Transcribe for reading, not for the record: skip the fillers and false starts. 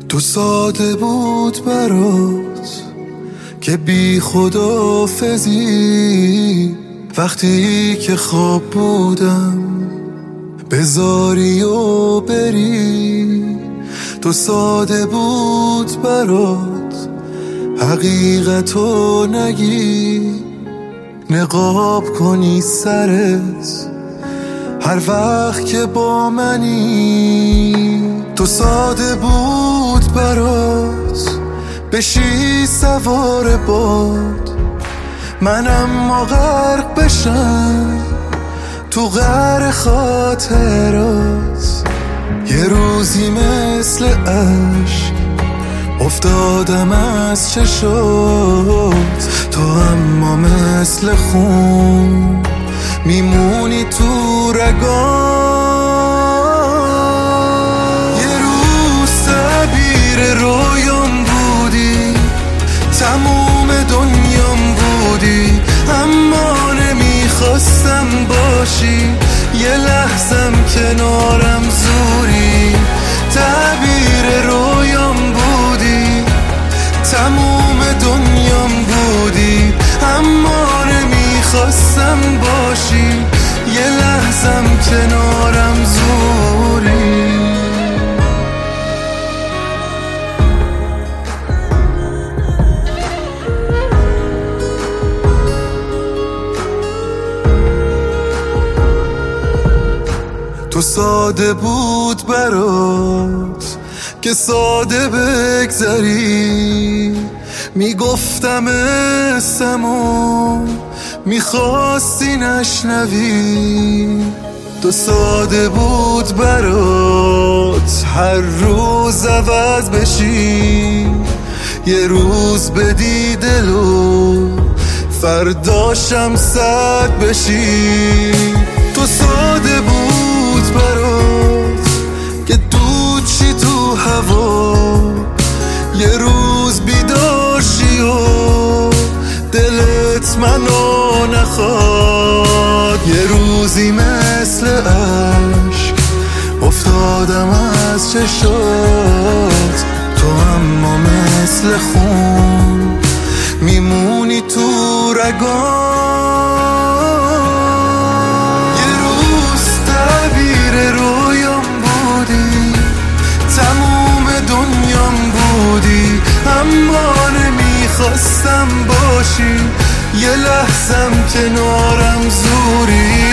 تو ساده بود برات که بی خداحافظی، وقتی که خواب بودم بذاری و بری. تو ساده بود برات حقیقتو نگی، نقاب کنی سرت هر وقت که با منی. تو ساده بود برات بشی سوار باد، من اما غرق بشم تو قعر خاطرات. یه روزی مثل عشق افتادم از چشات، تو اما مثل خون میمونی تو رگام. یه روز تعبیر رویام بودی، تموم دنیام بودی، اما نمیخواستم باشی، یه لحظم کنارم زوری. تعبیر رویام بودی، تموم دنیام بودی، اما نمیخواستم باشی، یه لحظم کنارم زوری. تو ساده بود برات که ساده بگذری، میگفتم اسمو میخواستی نشنوی. تو ساده بود برات هر روز عوض بشی، یه روز بدی دلو فرداشم صد بشی. تو ساده بود برات که دود چی تو هوا، یه روز بیداشی و دلت منو نخواد. یه روزی مثل عشق افتادم از چشات، تو اما مثل خون میمونی تو رگام. یه روز تعبیر رویام بودی، تموم دنیام بودی، اما نمیخواستم باشی، یه لحظم کنارم زوری.